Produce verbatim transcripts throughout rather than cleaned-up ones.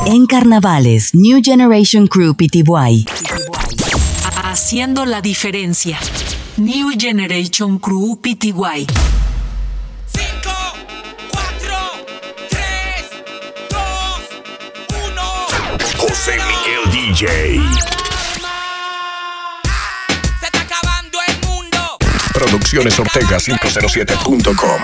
En carnavales, New Generation Crew P T Y. Haciendo la diferencia. New Generation Crew P T Y. cinco, cuatro, tres, dos, uno. José Miguel D J. Se está acabando el mundo. Producciones Ortega cinco cero siete punto com.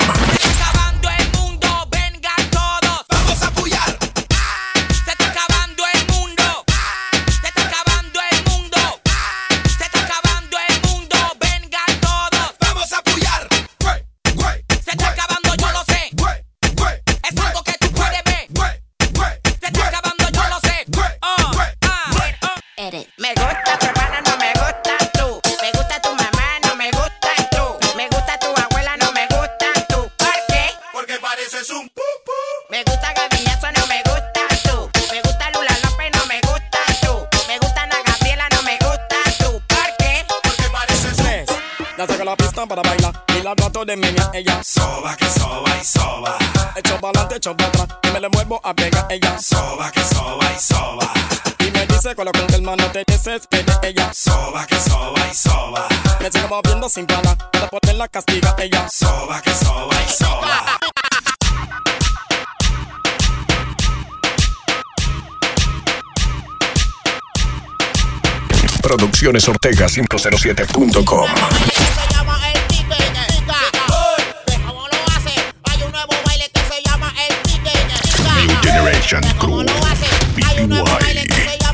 Para bailar y la trato de meña, ella soba, que soba y soba. Echo para adelante, echo para atrás y me le muevo a pegar, ella soba, que soba y soba. Y me dice con lo con el mano te desespere, ella soba, que soba y soba. Me sigo moviendo sin parar para poder la castiga, ella soba, que soba y soba. Producciones Ortega cinco cero siete punto com. New Generation Crew P T Y.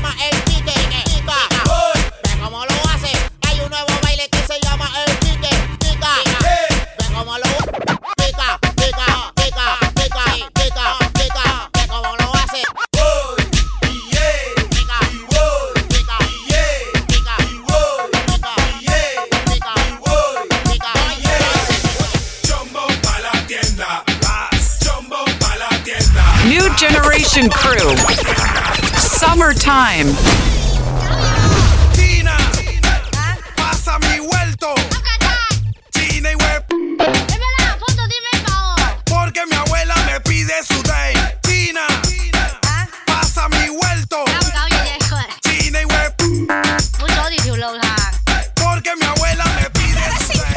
Generation Crew. Summertime. Tina, pasa mi vuelto. Tina y web. Espera, foto, dime el favor. Porque mi abuela me pide su day. Tina, pasa mi vuelto. Tina y web. Porque mi abuela me pide su day.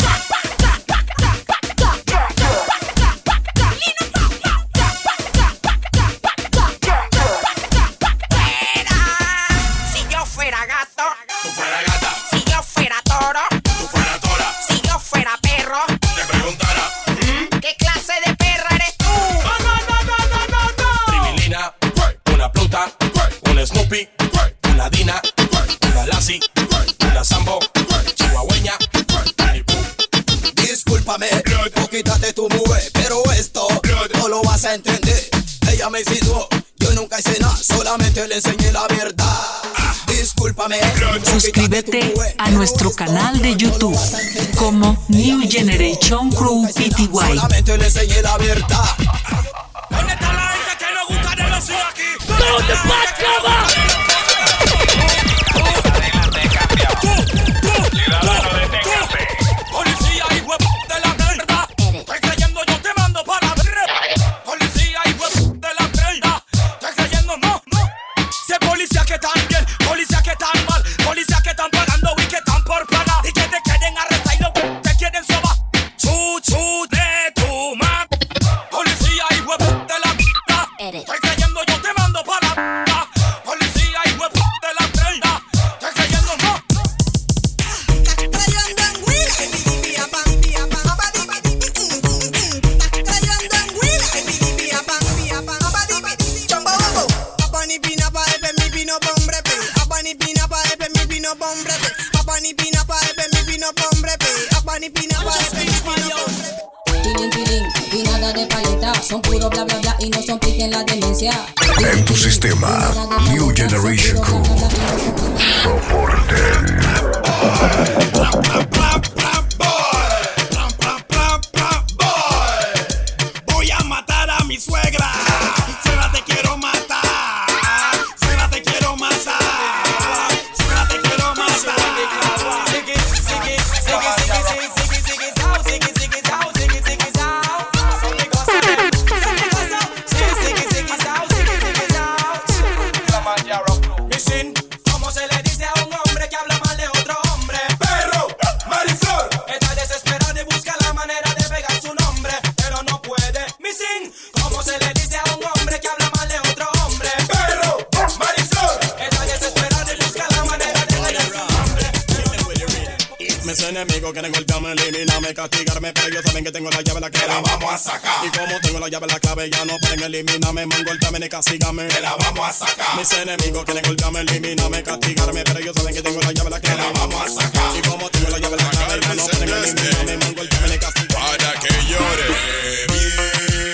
Snoopy, una Dina, una Lassie, una Sambo, chihuahueña, discúlpame, o quítate tu mujer, pero esto no lo vas a entender. Ella me insinuó, yo nunca hice nada, solamente le enseñé la verdad. Discúlpame. Suscríbete a nuestro canal de YouTube como New Generation Crew P T Y. Solamente le enseñé la verdad. ¿Dónde está la gente que no gusta de los aquí? ¿Dónde vas, cava? Adelante, cambia. Ciudadano, deténgase. Policía y huevo de la mierda. Estoy creyendo, yo te mando para ver. Policía y huevo de la mierda. Estoy creyendo, no, no. Sé policía que están bien, policía que están mal, policía que están pagando y que están por pagar. Y que te quieren arrestar y no te quieren sobar. Chu, chu de tu madre. Policía y huevo de la mierda. Estoy creyendo, yo te mando para la policía y huevo de la mierda. Estoy creyendo, no. Tilín, tilín, y nada de paleta. Son puro bla bla bla y no son pique en la demencia. En tu sistema, New Generation Crew. Soporten. Voy a matar a mi suegra. Suegra, te quiero matar. Suegra, te quiero matar. Suegra, te quiero matar. Sigue, sigue, sigue, sigue, sigue, sigue, sigue, sao, sigue, sigue, sao, sigue, sigue, sao. Son mi cosa, son mi cosa. Sigue, sigue, sigue, sao, sigue, sigue, sao. sin. ¿Cómo se le dice a un hombre que habla mal de otro hombre? Perro, Mariflor. Está desesperado y busca la manera de pegar su nombre, pero no puede. Mi sin. ¿Cómo se le dice a un hombre que habla mal de otro hombre? Perro, Mariflor. Está desesperado y busca la manera de pegar su nombre, pero no puede. Mis enemigos quieren golpearme, eliminarme, castigarme, pero ellos saben que tengo la llave, la clave. Te la vamos a sacar. Y como tengo la llave, la clave, ya no pueden eliminarme, man, golpearme ni castigarme. Te la vamos a sacar. Mis enemigos quieren golpearme, eliminarme, castigarme, pero ellos saben que tengo la llave, la clave. Te la vamos a sacar. Y como tengo la llave, la clave, ya no pueden eliminarme, man, golpearme ni castigarme. Para que llore bien.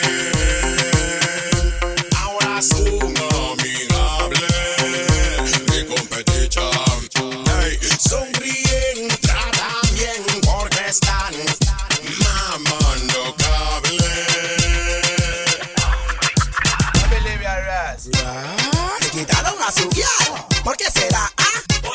Ahora son amigables de competición. Hey, sonríen, tratan bien porque están mamando cable. Se quitaron a su guial. ¿Por qué será? ¿Ah?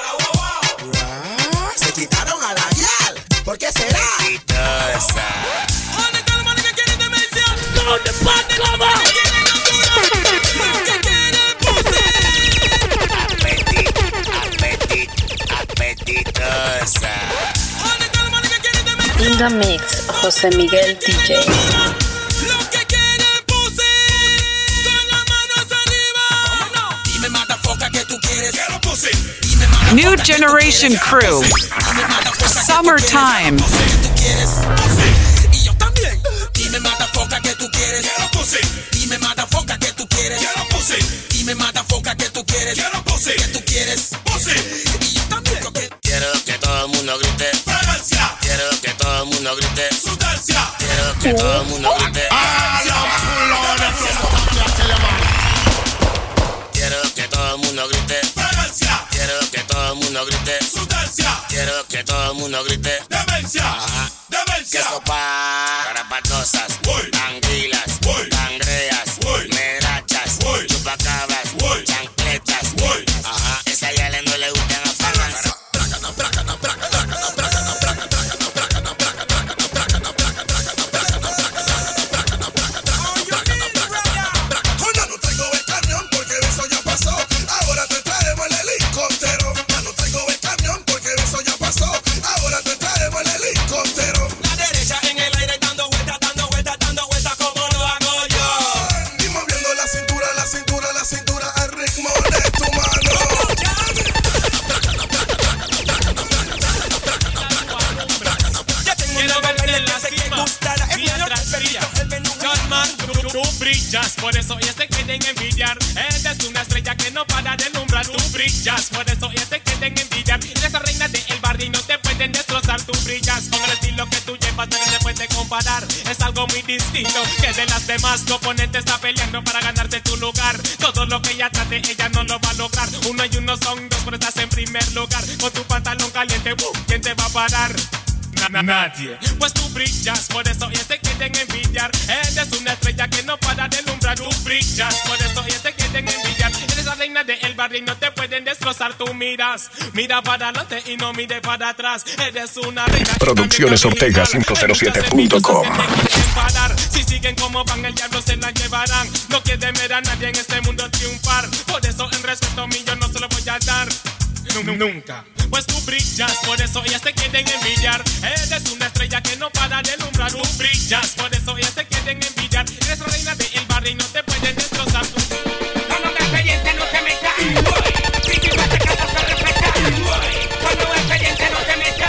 Se quitaron a la guial. ¿Por qué será? ¿Dónde está el man que quiere demencia? ¿Dónde pan de cama? ¿Qué quiere locura? ¿Qué quiere pussy? Apetitosa. ¿Dónde está el man que quiere demencia? In the mix, José Miguel D J. Lo que quiere pussy. Con las manos arriba. Dime, mata foca, que tú quieres. Quiero pussy. New Generation Crew. Summertime. ¿Qué tú quieres? Y yo también. Dime, mata foca, que tú quieres. Quiero pussy. Dime, mata foca, que tú quieres. Quiero pussy. Dime, mata foca, que tú quieres. Quiero pussy. ¿Qué tú quieres? Pussy. Y yo también. Quiero que todo el mundo grite. Fragancia. Quiero que todo el mundo grite. Sustancia. Quiero que todo el mundo grite. Quiero que todo el mundo grite. Fragancia. Quiero que todo el mundo grite. Sustancia. Quiero que todo el mundo grite. Demencia. Ajá. Demencia. Que sopa, carapatosas, Uy. anguilas, Uy. cangreas, Uy. merachas, Uy. chupacabras, Uy. chancletas. Uy. Ajá, esa ya le no le gustan a Fraganza. Ya no traigo el camión porque eso ya pasó. Ahora te traemos el helicóptero. Ya no traigo el camión porque eso ya pasó. Ahora te traemos el helicóptero. La derecha en el aire dando vueltas, dando vueltas, dando vueltas como lo hago yo. Y moviendo la cintura, la cintura, la cintura al ritmo de tu mano. Ya tengo una baile enlace que gustará. Es mío, perrito, el menú. John, tú, tú brillas, por eso ellos te quieren envidiar. Eres una estrella que no para de alumbrar. Tú brillas, por eso ellos te quieren envidiar. Eres la reina del barrio y no te pueden destrozar. Tú brillas, con el estilo que tú llevas no se puede comparar. Es algo muy distinto que de las demás. Tu oponente está peleando para ganarte tu lugar. Todo lo que ella trate, ella no lo va a lograr. Uno y uno son dos, pero estás en primer lugar. Con tu pantalón caliente, uh, ¿quién te va a parar? Na- Nadie, pues tú brillas, por eso ellos te quieren envidiar. Eres una estrella que no para de alumbrar. Tú brillas, por eso ellos te quieren envidiar. Eres la reina del barrio y no te pueden destrozar. Tú miras, mira para adelante y no mire para atrás. Eres una reina. Producciones Ortega quinientos siete punto com. Si siguen como van, el diablo se la llevarán. No quieren ver a nadie en este mundo triunfar. Por eso en respeto mío yo no se lo voy a dar. Nunca, pues tú brillas, por eso ellas te quieren envidiar. Eres una estrella que no para de alumbrar. Tú brillas, por eso ellas te quieren envidiar. Eres la reina del barrio y no te pueden destrozar. Cuando la experiencia no te meta, si tú te casas se respeta. Cuando la experiencia no te meta,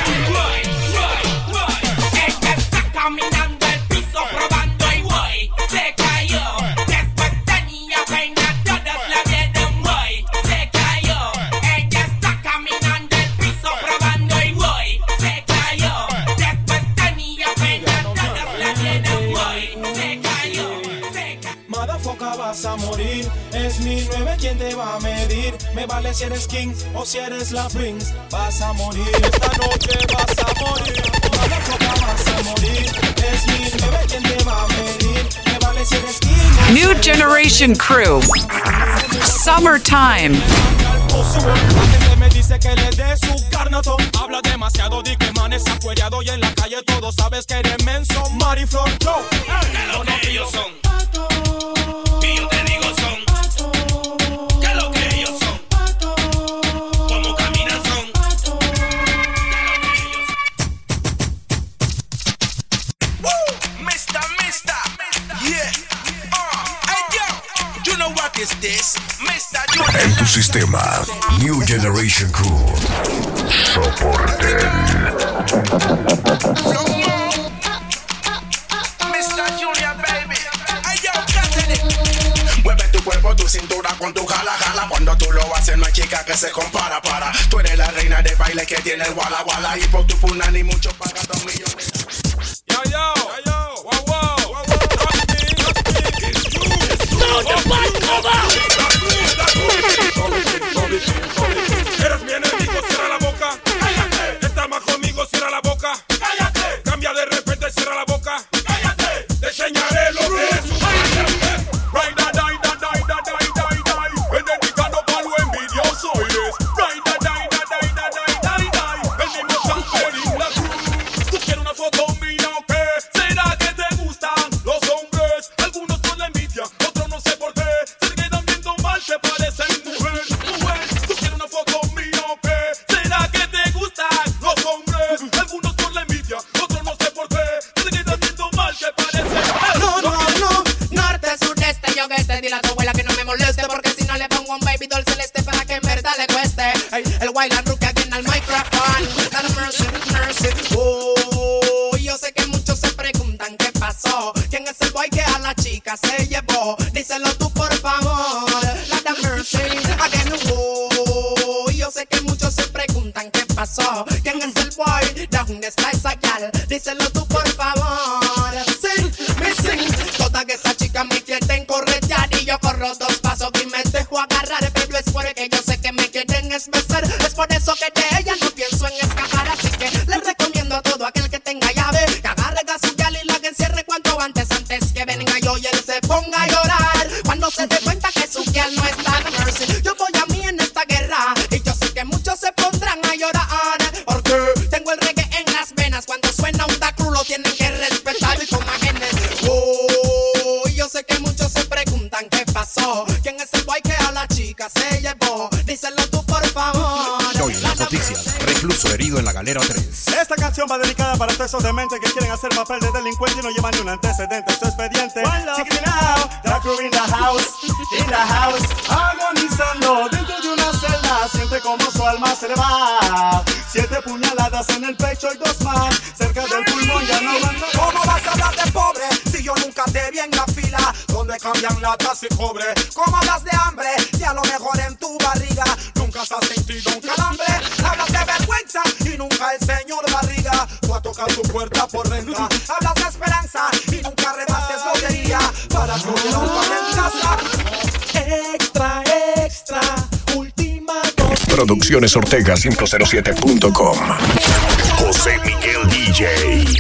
ella está caminando el piso probando y voy, se cayó. Después tenía pena, todas la vieron, voy, se cayó. Ella está caminando el piso probando y voy, se cayó. Después tenía pena, todas la vieron, voy, se cayó, se cayó. Motherfucker, vas a morir. Es mi nueve quien te va a medir. Me vale si eres king o si eres la prince. Vas a morir, esta noche vas a morir. Motherfucker, vas a morir. Es mi nueve quien te va a medir. Me vale si eres king o New Generation Crew. Summertime. La gente me dice que le dé su carnatón. Habla demasiado, di que man es acueriado. Y en la calle todos sabes que eres menso. Mariflor, yo. ¿Qué lo que ellos son? Y yo te digo son. ¿Qué lo que ellos son? What is this? mister En tu sistema, New Generation Crew. Soporten. mister Julian, baby. Ay, yo, cántale. Mueve tu cuerpo, tu cintura con tu jala, jala. Cuando tú lo haces, no hay chica que se compara, para. Tú eres la reina de baile que tiene el wala, wala. Y por tu puna ni mucho paga dos millones. Yo, yo, yo, wow, wow, wow, eres mi enemigo, cierra la boca. Cállate. Estás más conmigo, cierra la boca. Cállate. Cambia de repente, cierra la boca. Cállate. Te enseñaré lo que es un cállate. Raida, daida, daida, daida, daida. El dedicado pa' lo envidioso eres. Raida, daida, daida, daida, daida. El mismo champerín, la cruz. Tú quieres una foto mía o qué? ¿Será que te gustan los hombres? Algunos por la envidia, otros no sé por qué. Se te quedan viendo mal, te parecen mujer, mujer. Tú quieres una foto mía o qué? ¿Será que te gustan los hombres? Algunos por la envidia, otros no sé por qué. Se te quedan viendo mal, te parecen mujer. No, no, no, norte, sureste y oeste. Dile a tu abuela que no me moleste, porque si no le pongo un baby doll celeste para que en verdad le cueste. Hey, el wild and rookie aquí en el micrófono. Dale mercy, mercy. Oh, yo sé que muchos se preguntan qué pasó. ¿Quién es el boy que a la chica se llevó? Díselo tú por favor. Dale mercy, again. Oh, yo sé que muchos se preguntan qué pasó. ¿Quién es el boy? ¿De dónde está esa gal? Díselo tú por favor. Sí, me sing. Toda que esa chica me quieren corretear y yo corro dos pasos y me dejo agarrar. Pero es porque yo sé que me quieren besar. Es por eso que de ella no pienso en escapar. Así que les recomiendo a todo aquel que tenga llave que agarre a su gal y la que encierre cuanto antes. Antes que venga yo y él se ponga a llorar. Cuando se dé cuenta que su gal no está de mercy. Yo voy a mí en esta guerra y yo sé que muchos se pondrán a llorar. Porque tengo el reggae en las venas. Cuando suena un tacru lo tienen que respetar y como agentes. Oh, yo sé que muchos se preguntan qué pasó. ¿Quién es el boy que a la chica se llevó? Díselo tú por favor. Hoy en las noticias, recluso herido en la galera tres. Esta canción va dedicada para todos esos dementes que quieren hacer papel de delincuente y no llevan ni un antecedente. Su expediente. Check it out, the crew in the house, in the house, agonizando dentro de una celda. Siente como su alma se le va. Siete puñaladas en el pecho y dos más cerca del pulmón, ya no aguanto. ¿Cómo vas a hablar de pobre si yo nunca te vi en la fila donde cambian latas y cobre? ¿Cómo hablas de hambre si a lo mejor en tu barriga nunca has sentido un calambre? Hablas de vergüenza y nunca el señor barriga fue a tocar tu puerta por renta. Hablas de esperanza y nunca rebates lotería para que hubiera un pan en casa. Extra, extra, última dos. Producciones Ortega cinco cero siete punto com. José Miguel D J.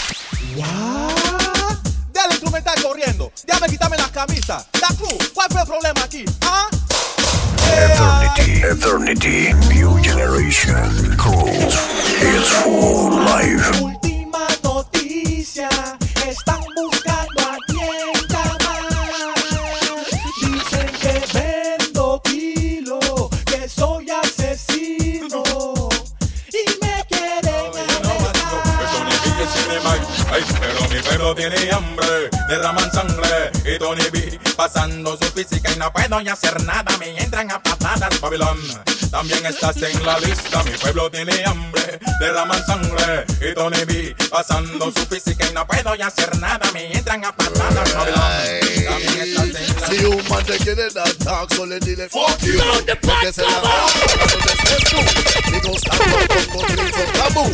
¿What? Dale instrumental corriendo. Déjame quitarme las camisas. La cruz, ¿cuál fue el problema aquí? ¿Ah? Eternity, Eternity, New Generation Crew. It's full life. Última noticia, están buscando a quien llamar. Dicen que vendo kilo, que soy asesino y me quieren Ay, pero mi perro tiene hambre, derraman sangre y Tony B pasando su física y no puedo ya hacer nada, me entran a patadas, Babilón. También estás en la lista, mi pueblo tiene hambre, derraman sangre y Tony B pasando su física y no puedo ya hacer nada, me entran a patadas, Babilón. También estás en la lista. Si un man te quiere dar talk, solo dile fuck you. Porque se la va a donde estés tú. Digo, estamos con contrizo tabú.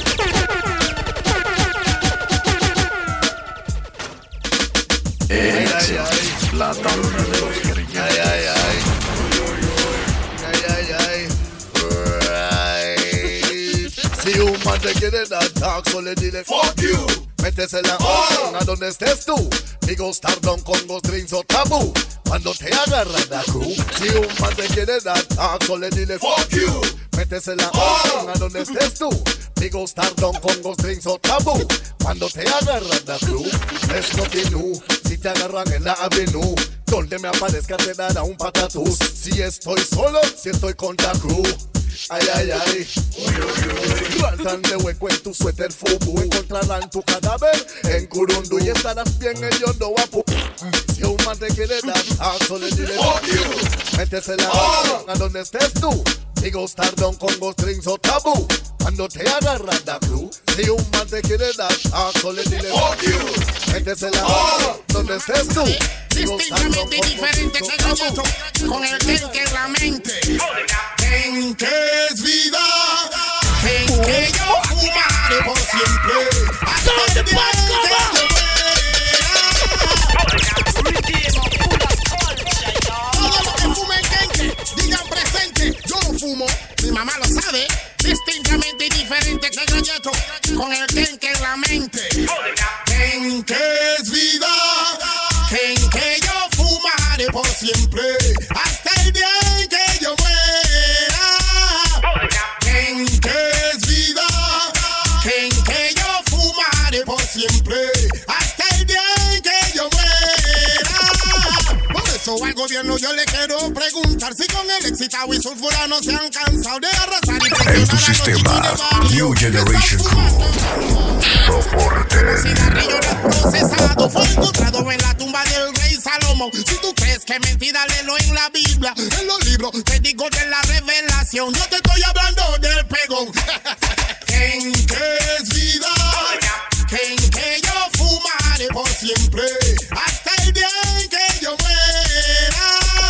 Ella es la tablona de los guerrilleros. Ay, ay, ay. Ay, ay, ay. Right. Si un man te quiere dar talk, solo dile fuck you. Métesela oh. a donde estés tú. Digo, Stardom con los drinks o tabú. Cuando te agarran la crew. Si un man te quiere dar talk, solo dile fuck you. Métesela oh. a donde estés tú. Digo, Stardom con los drinks o tabú. Cuando te agarran la crew, es nothing new. Si te agarran en la avenue, donde me aparezca te dará un patatús. Si estoy solo, si estoy con la crew. Ay, ay, ay. Tratan de hueco en tu suéter fubu. Encontrarán tu cadáver en Curundú y estarás bien, ellos no apu. Si un man te quiere dar, ah, solo dile fuck you. Métesela a donde estés tú. Digo Stardom, Congo Strings o Tabú. Cuando te agarra da clue. Si un man te quiere dar, ah, solo dile fuck you. Métesela a donde estés tú. Distintamente diferente que Galleto, con el dengue en la mente. En que es vida, en que yo fumaré por siempre. Hasta el día en que yo muera. Todos los que fumen dengue, digan presente. Yo no fumo, mi mamá lo sabe. Distintamente diferente que Galleto, con el dengue en la mente. En que es vida. En que yo fumaré por siempre hasta el día en que yo muera. En que es vida. En que yo fumaré por siempre hasta el día en que yo muera. Por eso al gobierno yo le quiero preguntar si con el excitado y sulfurano se han cansado de arrasar y en tu sistema New Generation Crew. Soporte. Cigarrillo procesado fue encontrado en la tumba del rey Salomón. Si tú crees que mentira, léelo en la Biblia, en los libros te digo de la revelación. Yo te estoy hablando del pegón. En que es vida, en que yo fumaré por siempre hasta el día en que yo muera.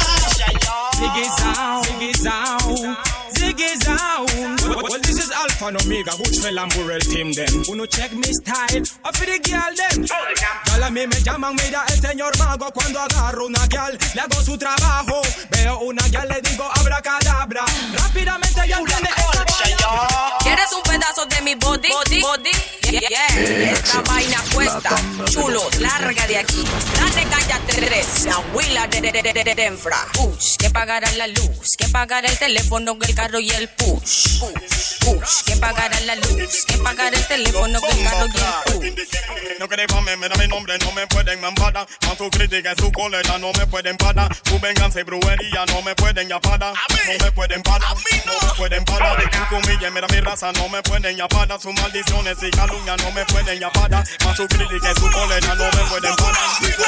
Ziggy Sound, Ziggy Sound, Ziggy Sound. Well, well, this is Alpha and Omega, Goodfell and Burrell team them. Uno check mi style, up for the girl them. Girl a mí me llaman, mira el señor mago. Cuando agarro una girl, le hago su trabajo. Veo una girl, le digo abracadabra. Rápidamente ya entiende esta palabra. ¿Quieres un pedazo de mi body? Body, body. Yeah, yeah. Esta vaina cuesta. Chulo, larga de aquí. Dale, cállate tres. La huila de, de, de, de, de Denfra. Push, que pagará la luz. Que pagará el teléfono, el carro y el push. Push, push, que pagará la luz. Que pagará el teléfono, el carro y el push. No queréis pa' mí, mira mi nombre, no me pueden mandar. Con su crítica y su cólera no me pueden parar. Su venganza y brujería no me pueden ya parar. No me pueden parar, no me pueden parar. Su comilla, mira mi raza, no me pueden ya parar. Sus maldiciones y calumnias no me pueden ya parar. Con su crítica y su cólera no me pueden parar.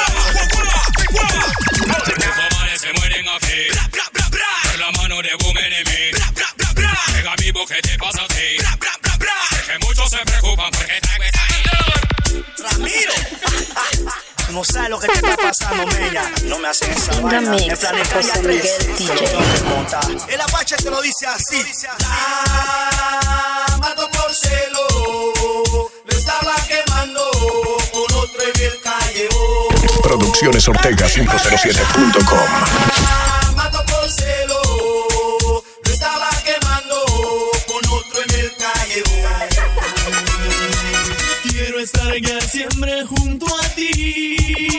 Los manes se mueren aquí por la mano de un enemigo. Pega vivo, ¿qué te pasa a ti? Es que muchos se preocupan porque traigo esta Ramiro, no sabes lo que te está pasando, mella. No me hacen esa vaina. En Planeta José Miguel D J. El Apache te lo dice así. La mató por celo, le estaba quemando con otro en el callejón. Producciones Ortega cinco cero siete punto com. La mató por celo, le estaba quemando con otro en el callejón. Quiero estar ya siempre junto a ti.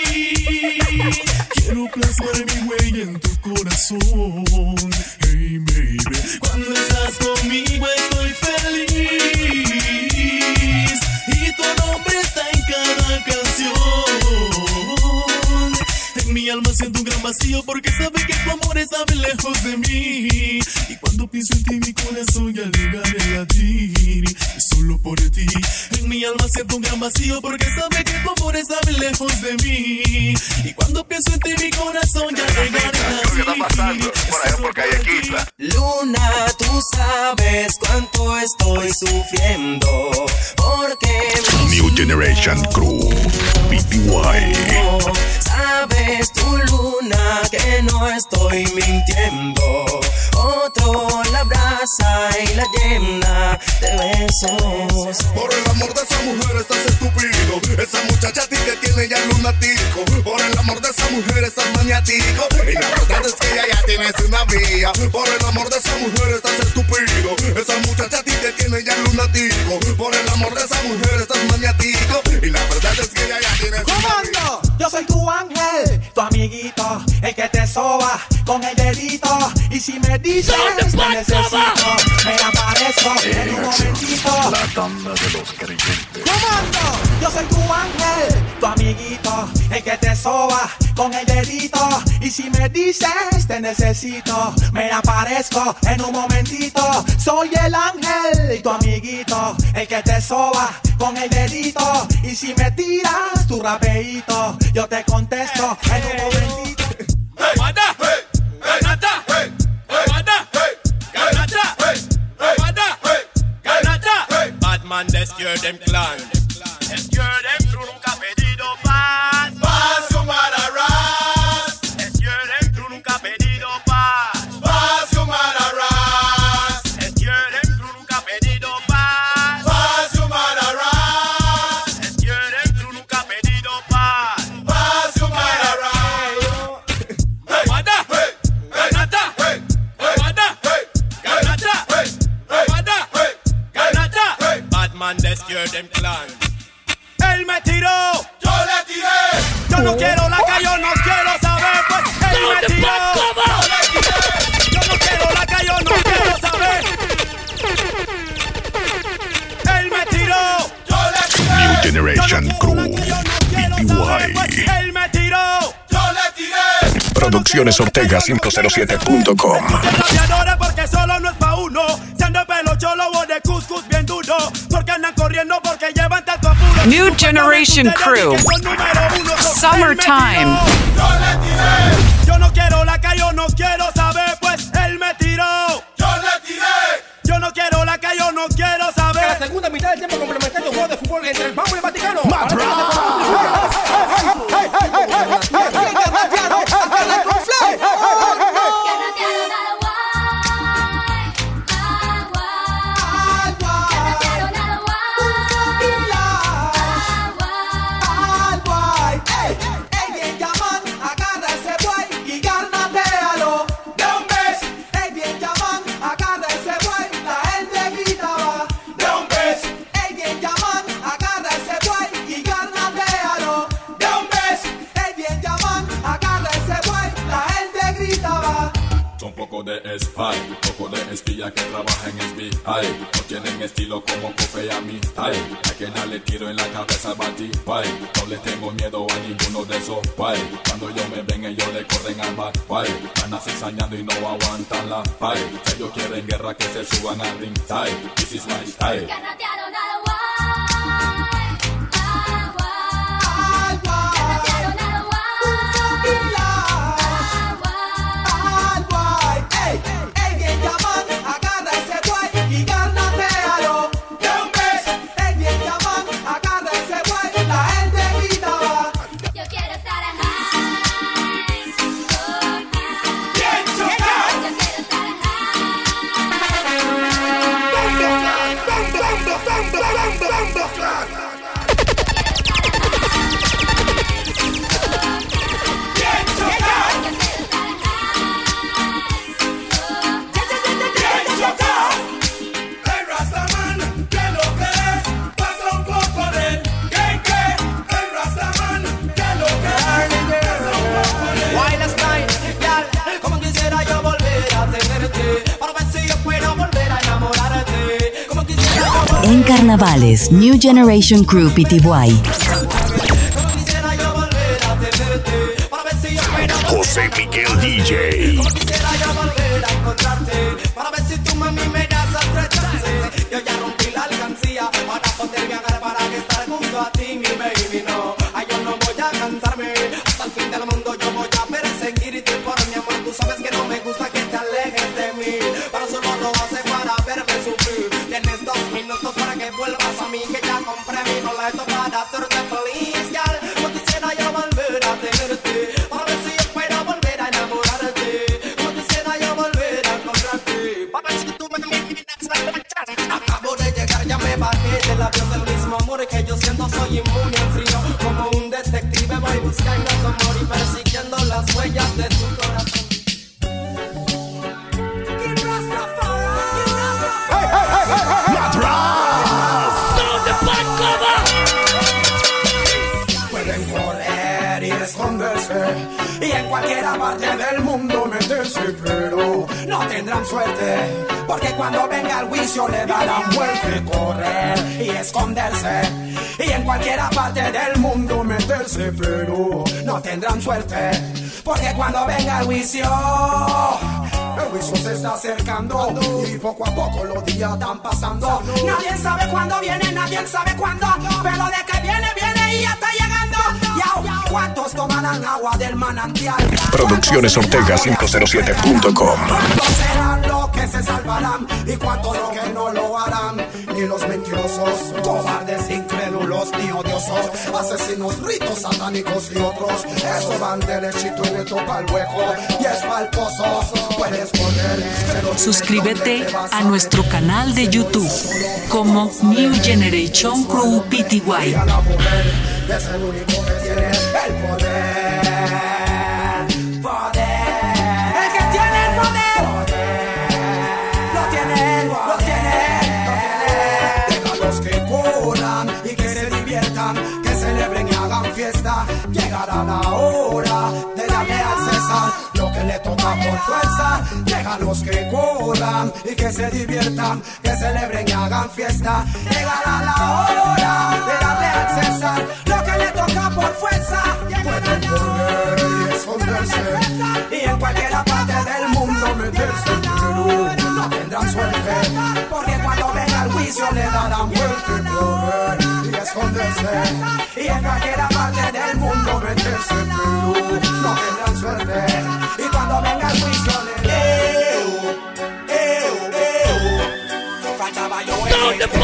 Quiero plasmar mi huella en tu corazón. Hey baby, cuando estás conmigo estoy feliz. Y tu nombre está en cada canción. En mi alma siento un gran vacío porque sabe que tu amor está bien lejos de mí. Y cuando pienso en ti mi corazón ya deja de latir. Es solo por ti. En mi alma siento un gran vacío porque sabe que tu amor está bien lejos de mí. Y cuando pienso en ti mi corazón ya deja de latir. ¿Qué está pasando por allá por Callequita? Luna, tú sabes cuánto estoy sufriendo porque New Generation Crew B T Y. sabes tú, Luna, que no estoy mintiendo. Otro la abraza y la llena de besos. Por el amor de esa mujer estás estúpido. Esa muchacha a ti te tiene ya lunatico. Por el amor de esa mujer estás maniático. Y la verdad es que ella ya tienes una vía. Por el amor de esa mujer estás estúpido. Esa muchacha a ti te tiene ya lunatico. Por el amor de esa mujer estás maniático. Y la verdad es que ella ya tienes una vía. Yo soy tu ángel, tu amiguito, el que que te soba con el dedito. Y si me dices te necesito, me aparezco en un momentito. La tanda de los creyentes. Comando, yo soy tu ángel, tu amiguito, el que te soba con el dedito. Y si me dices te necesito, me aparezco en un momentito. Soy el ángel y tu amiguito, el que te soba con el dedito. Y si me tiras tu rapeito, yo te contesto en un momentito. Manda, ganata, manda, ganata, manda, ganata. Batman descure them clan, descure them through nunca pedido paz. Paz you mara ras, descure them through nunca pedido paz. Paz you mara ras, descure them through nunca pedido paz. Paz you mara ras, descure them through nunca pedido paz. Paz you mara ras. Batman descure them clan. Él me tiró, yo le tiré. Yo no quiero la calle, yo no quiero saber. Pues él me tiró, yo le tiré. Yo no quiero la calle, yo no quiero saber. Él me tiró, yo le tiré. New Generation Crew, B T Y. Él me tiró, yo le tiré. Producciones Ortega cinco cero siete punto com. Porque solo no es pa' uno. Se anda pelo cholo o de cuscus bien duro. Porque andan corriendo porque llevan tanto apuro. New Generation Crew. Summertime. Yo le tiré. Yo no quiero la calle, yo no quiero saber. Pues él me tiró. Yo le tiré. Yo no quiero la calle, yo no quiero saber. La segunda mitad del tiempo complementario juego de fútbol entre el Pau y el Vaticano. De spy, poco de espía que trabaja en S B I. No tienen estilo como Cofe a mi style. A quien le tiro en la cabeza al Batipay. No le tengo miedo a ninguno de esos pay. Cuando ellos me ven ellos le corren al Batpay. Andan cizañando y no aguantan la fight. Ellos quieren guerra que se suban al ringside. This is my style. En carnavales, New Generation Crew P T Y. José Miguel D J. Para ver si tú mami me das otra chance. Yo ya rompí la alcancía para poder viajar, para que estar junto a ti, mi baby. No, ay, yo no voy a cansarme. Hasta el fin del mundo yo voy a perseguirte por mi amor. Tú sabes que no me gusta que te alejes de mí, pero solo lo haces para verme sufrir. Tienes dos minutos para que vuelvas a mí, que ya compré mi boleto para hacerte feliz, gal. No quisiera yo volver a tenerte, para ver si yo puedo volver a enamorarte. No quisiera yo volver a encontrarte, para ver si tú me miras. Acabo de llegar, ya me bajé del avión del mismo amor que yo siento, soy inmune al frío. Como un detective voy buscando tu amor y persiguiendo las huellas de tu corazón. Pueden correr y esconderse, y en cualquier parte del mundo meterse, pero no tendrán suerte, porque cuando venga el juicio le darán muerte. Correr y esconderse, y en cualquier parte del mundo meterse, pero no tendrán suerte, porque cuando venga el juicio, el juicio se está acercando y poco a poco los días están pasando. Nadie sabe cuándo viene, nadie sabe cuándo, pero de que viene, viene y ya está llegando. Yao, ¿cuántos tomarán agua del manantial? Producciones Ortega cinco cero siete punto com. ¿Cuántos serán los que se salvarán y cuántos los que no lo harán? Ni los mentirosos, cobardes, incrédulos, ni odiosos, asesinos, ritos satánicos y otros. Eso van derechito y le toca el hueco y es pa'l pozo. Puedes correr, pero suscríbete a nuestro canal de YouTube como New Generation Crew P T Y. Es el único que tiene el poder. Poder. El que tiene el poder. Poder. Lo tiene él, lo tiene él. Déjalos que corran y que se diviertan, que celebren y hagan fiesta. Llegará la hora de darle al César lo que le toca por fuerza. Déjalos que corran y que se diviertan, que celebren y hagan fiesta. Llegará la hora de darle al César lo que le toca por fuerza. Pueden correr y esconderse, y en cualquier parte del mundo meterse, pero no tendrán suerte, porque cuando venga el juicio le darán muerte. Correr y esconderse, y en cualquier parte del mundo meterse, pero no tendrán suerte, y cuando venga el juicio le darán muerte. Faltaba yo en el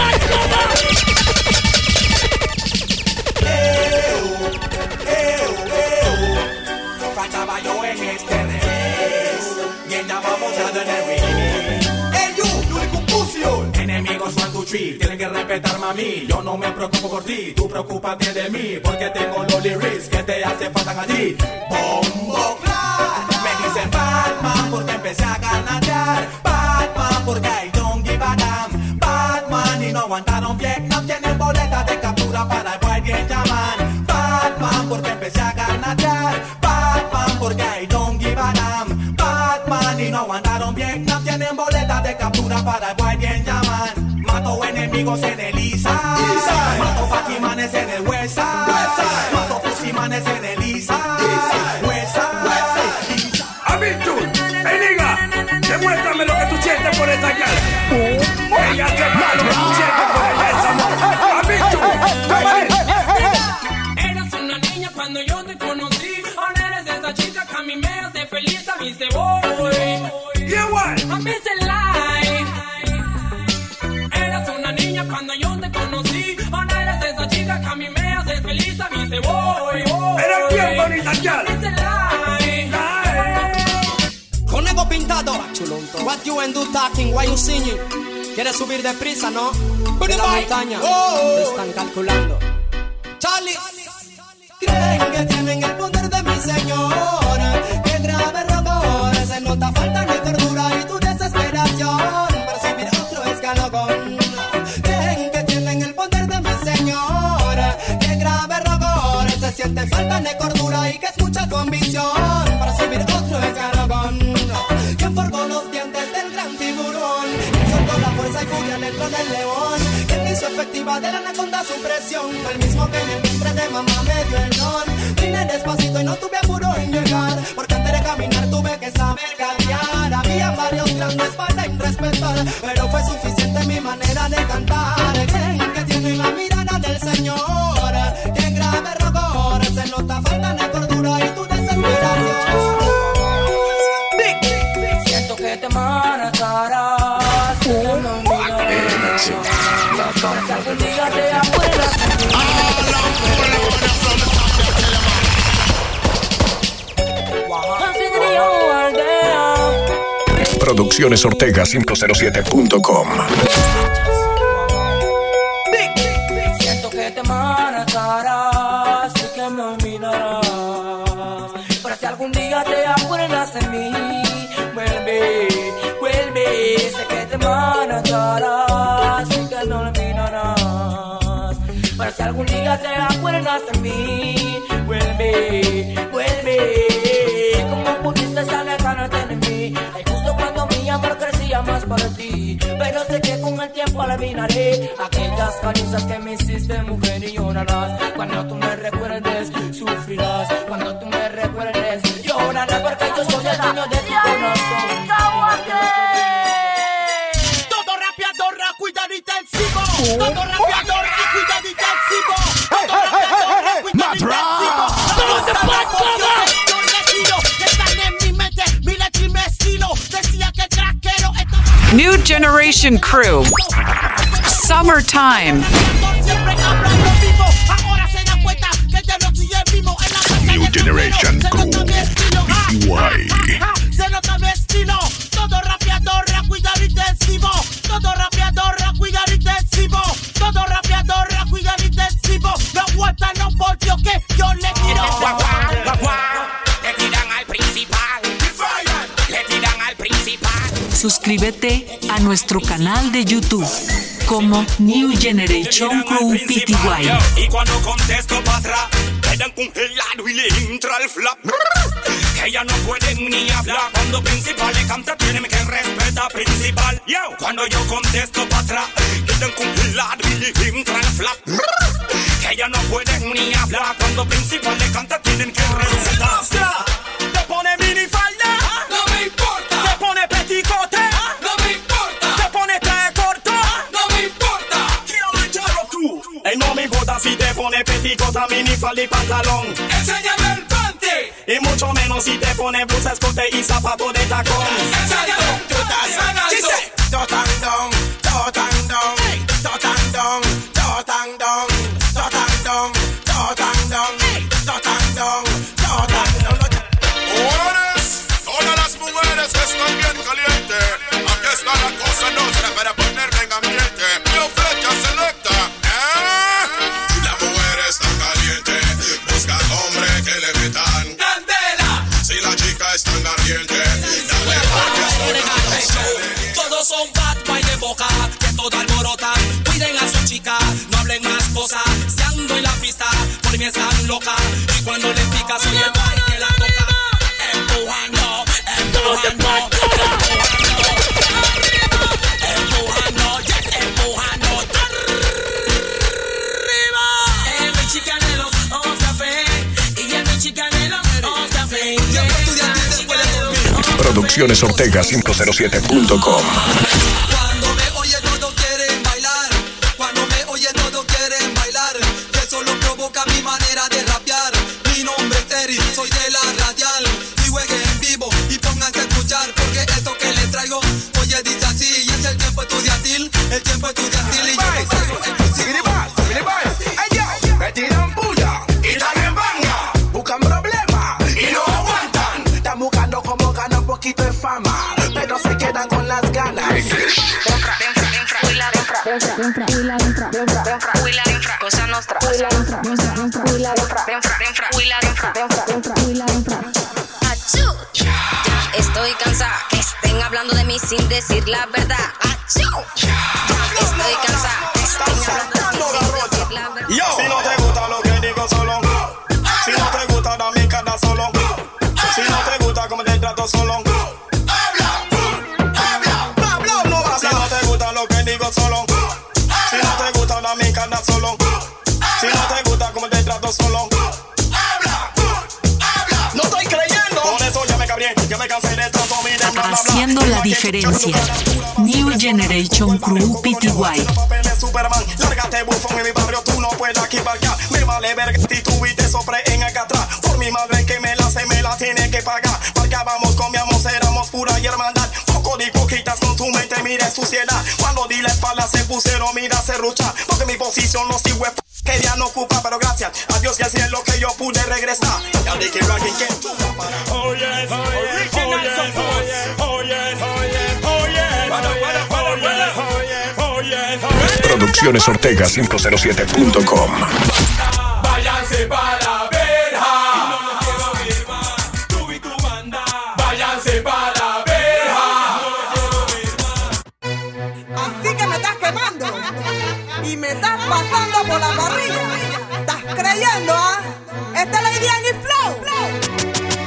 faltaba yo en este revés, y andaba montado en el ring. Hey you, you único pussy. Enemigos one, two, three, tienen que respetarme a mí. Yo no me preocupo por ti, tú preocúpate de mí, porque tengo los lyrics que te hace falta a ti. Bombo clap, me dicen Batman porque empecé a ganatear. Batman porque I don't give a damn. Batman y no aguantaron Vietnam, tienen boleta de captura para el boy bien llaman. Batman porque empecé a ganatear. Porque I don't give a damn. Batman y no aguantaron Vietnam, tienen boletas de captura para el boy bien llaman. Mato enemigos en el Isa, mato Paquimanes en el West Side, mato Pusimanes en el Isa, West Side. Amitu, hey nigga, demuéstrame lo que tú sientes por esta llave. Ella te va lo que tú sientes por esa mujer. Amitu, eras una niña cuando yo te conocí. Chica que a mí me hace feliz, a mí se voy. Yeah, what? A mí se like. Eras una niña cuando yo te conocí. Ahora eres esa chica que a mí me hace feliz, a mí se voy. Eres bien bonita, ya. A mí se like. Conejo pintado. What you and do talking, why you singing? ¿Quieres subir deprisa, no? De la montaña. Te están calculando. Charlie. Creen que tienen el poder de mi señor, que grave error, se nota falta de cordura y tu desesperación para subir otro escalón. Creen que tienen el poder de mi señor, que grave error, se siente falta de cordura y que escucha tu ambición para subir otro escalón. ¿Quién forjó los dientes del gran tiburón? ¿Quién soltó la fuerza y furia dentro del león? ¿Quién hizo efectiva de la anaconda su presión? Fue el mismo que en el vientre de mamá me dio el don. Vine despacito y no tuve apuro en llegar, porque antes de caminar tuve que saber gatear. Había varios grandes para irrespetar, pero fue suficiente mi manera de cantar. Creen que tienen la mirada del Señor, que grave error, se nota falta de cordura y tu desesperación. Siento que te marcharás, que no mirarás, que algún día te acuerdas de mí. Producciones Ortega cinco cero siete punto com. Siento que te marcharás y que me olvidarás, pero si algún día te acuerdas de mí, vuelve, vuelve. Sé que te marcharás y que no olvidarás, pero si algún día te acuerdas de mí, vuelve, vuelve. ¿Cómo pudiste alejarte de mí? Ay, justo cuando mi amor crecía más para ti. Pero sé que con el tiempo eliminaré aquellas caricias que me hiciste, mujer, y llorarás. Cuando tú me recuerdes, sufrirás. Cuando tú me recuerdes, llorarás, porque yo soy el dueño de tu corazón. Todo rapeador, cuidado intensivo. Todo rapeador, cuidado intensivo. Todo rapeador, cuidado intensivo. Todo rapeador, yo le tiro. Están en mi mente, mi letra y mi estilo. Decía que traquero. New Generation Crew. Summertime. New Generation Crew. B T Y. Se nota mi estilo. Todo rapeador, cuidado intensivo. Todo rapeador, cuidado intensivo. Todo rapeador, cuidado intensivo. No aguanta, no por Dios que yo le tiro. Le tiran al principal. Le tiran al principal. Suscríbete a nuestro canal de YouTube como New Generation Crew P T Y. Y cuando contesto para atrás, quedan congelados y le entra el flap. Que ya no pueden ni hablar. Cuando principal le canta, tienen que respetar principal. Yo, cuando yo contesto para atrás, quedan congelados y le entra el flap. Que ya no pueden ni hablar. Cuando principal le canta, tienen que respetar. Te pone minifalda, no me importa. Te pone peticote, no me importa. Te pone traje corto, no me importa. Ey, no me importa si te pone peticota, minifalda y pantalón. Enséñame el panty. Y mucho menos si te pone blusa, escote y zapato de tacón. Enséñame el panty. Dice, dotandong, dotandong, dotandong, dotandong, dotandong, dotandong, dotandong, dotandong. Mujeres, todas las mujeres que están bien calientes. Aquí está la cosa nuestra para ponerme en ambiente. Yo flecha selecta, ¿eh? La mujer está caliente, busca hombre que le metan candela. Si la chica está ardiente, dale porque estoy. Todos son bad boy de boca, que todo alborotan. Cuiden a su chica, no hablen más cosas. Se ando en la pista, por mí están loca. Y cuando le pica, soy el boy que la toca. Empujando, empujando, empujando, yes, empujando. Arriba. El mi chicanelo, oh café. Y el mi chicanelo, oh café. Producciones Ortega cinco cero siete punto com. Cuando me oye todos quieren bailar. Cuando me oye todos quieren bailar. Que solo provoca mi manera de rapear. Mi nombre es Eri, soy de la radial. Y juegue en vivo y pónganse a escuchar. Porque esto que les traigo, oye dice así. Y es el tiempo estudiantil, el tiempo estudiantil. Y yo les traigo exclusivo. Me tiran bulla y también banga. Buscan problemas y no aguantan. Están buscando como ganan un poquito de fama, pero se quedan con las ganas. Cosa nostra, cosa nostra, cosa nostra. Achú. Ya estoy cansada que estén hablando de mí sin decir la verdad. Achú. Ya estoy cansada que estén hablando de mí sin decir la verdad. Yo. Si no te gusta lo que digo solo, si no te gusta dame cada solo, si no te gusta como te trato solo, si no te gusta lo que digo solo, si no te gusta dame cada solo, si no te gusta como te trato solo. No estoy creyendo. Por eso ya me cabré, ya me cansé de tanto mi de bla, bla, bla. Haciendo la diferencia. New Generation Crew P T Y. Superman, lárgate bufón, en mi barrio tú no puedes aquí parquear. Me vale verga si tú y te sopre en acá atrás. Por mi madre que me la hace, me la tiene que pagar. Parqueábamos, comíamos, éramos pura y hermandad. Poco de hipocritas con su mente, mire suciedad. Cuando di la espalda se pusieron, mira, se rucha. Porque mi posición no sigue querían ocupar, pero gracias a Dios y al cielo que yo pude regresar. Ya de que alguien que tú oh yes, oh yes, oh yes, oh yes, oh yes, oh yes, oh yes. Producciones Ortega cinco cero siete punto com. Váyanse para la verja. No los quiero ver más. Tú y tu banda. Váyanse para la verja. No los quiero ver más. Así que me estás quemando y me estás pasando por la parrilla. ¿Estás creyendo, ah? ¿eh? Esta es la idea en el flow.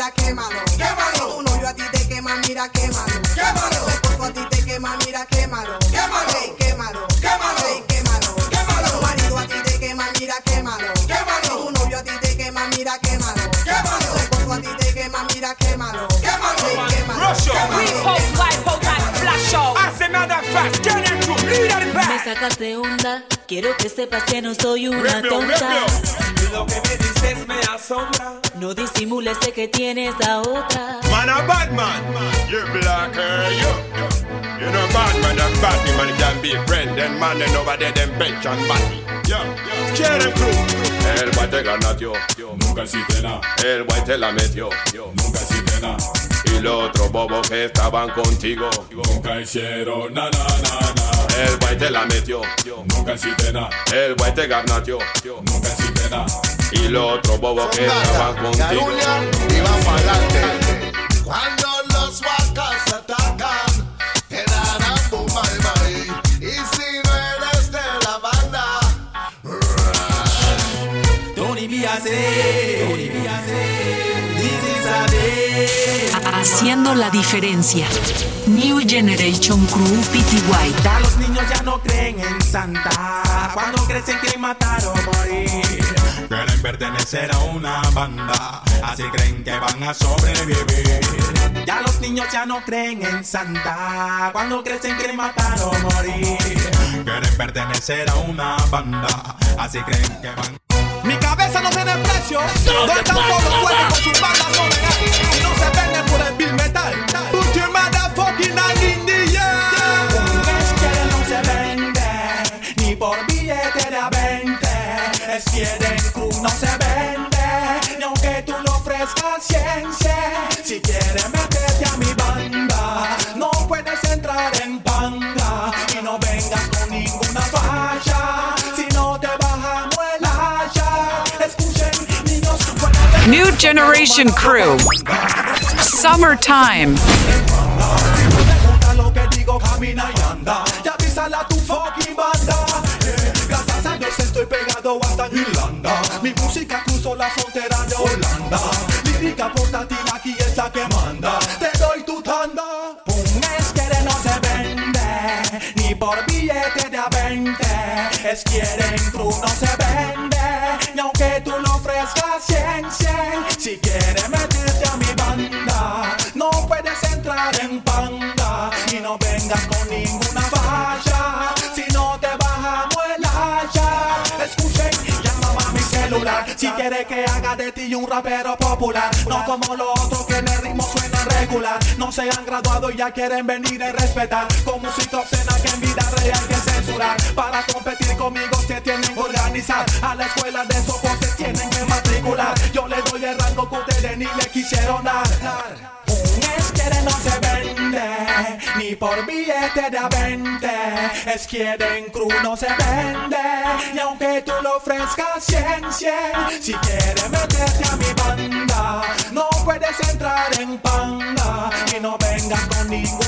mira, quémalo. Quémalo. Si tu novio a ti te quema, mira, quémalo. Quémalo. Si tu esposo a ti te quema, mira, quémalo. Quémalo. Hey, quémalo. Quémalo. Hey, quémalo. Quémalo. Si tu marido a ti te quema, mira, quémalo. Quémalo. Si tu novio a ti te quema, mira, quémalo. Quémalo. Si tu esposo a ti te quema, mira, quémalo. Quémalo. Hey, quémalo. We post live, post like flash show. As a matter of fact, get into lead at the back. Me sacas de onda, quiero que sepas que no soy una tonta. Y lo que me dices me asombra. No disimules, sé que tienes a otra. Man a bad man, you black hair, you. You know bad man, a bad man can be a friend. Then man, then over there, them bench and body. Yo, yo, quieren crew. El guay te ganatió, nunca hiciste nada. El guay te la metió, nunca hiciste nada. Y los otros bobos que estaban contigo, nunca hicieron na na na na. El guay te la metió, nunca hiciste nada. El guay te garnateó, nunca hiciste nada. Y los otros bobos que estaban contigo, iban para adelante. Cuando los huacas atacan, te darán un bye bye. Y si no eres de la banda, Tony Biase, Tony Biase, this is a day. Haciendo la diferencia. New Generation Crew P T Y. Ya los niños ya no creen en Santa. Cuando crecen quieren matar o morir. Quieren pertenecer a una banda. Así creen que van a sobrevivir. Ya los niños ya no creen en Santa. Cuando crecen quieren matar o morir. Quieren pertenecer a una banda. Así creen que van. Mi cabeza no tiene precio. No están todos pueden con sus bandas solear. Y no se venden por el bill metal. Put your motherfucking hand in the air. Es que no se vende ni por billete de a veinte. Es quieren cruz no se vende ni aunque tú lo ofrezcas ciencia. Si quieres meterte a mi banda, no puedes entrar en panga. Y no vengas con ninguna falla. Si no te bajamos el haya. Escuchen niños. New Generation Crew. Summertime. Lo que digo, camina y anda. Ya avísale a tu fucking banda. Eh, gracias a Dios estoy pegado hasta Irlanda. Mi música cruzó la frontera de Holanda. Lírica portátil aquí es la que manda. Te doy tu tanda. Un esquere no se vende ni por billete de a veinte. Es quieren cruz no se vende ni aunque tú lo ofrezcas cien cien. Si quieres meterte a mi banda, no puedes entrar en panga. Y no vengas con ninguna falla. Si no te bajamos el haya. Escuchen, llámame a mi celular. Si quieres que haga de ti un rapero popular. No como los otros que en el ritmo suenan regular. No se han graduado y ya quieren venir a respetar. Con música obscena que en vida real que censurar. Para competir conmigo se tienen que organizar. A la escuela de soporte se tienen que matricular. Yo le doy el rango que ustedes ni le quisieron dar. Un esquere no se vende ni por billete de a veinte. Es quieren cruz no se vende y aunque tú lo ofrezcas cien cien. Si quieres meterte a mi banda, no puedes entrar en panga. Y no vengas con ningún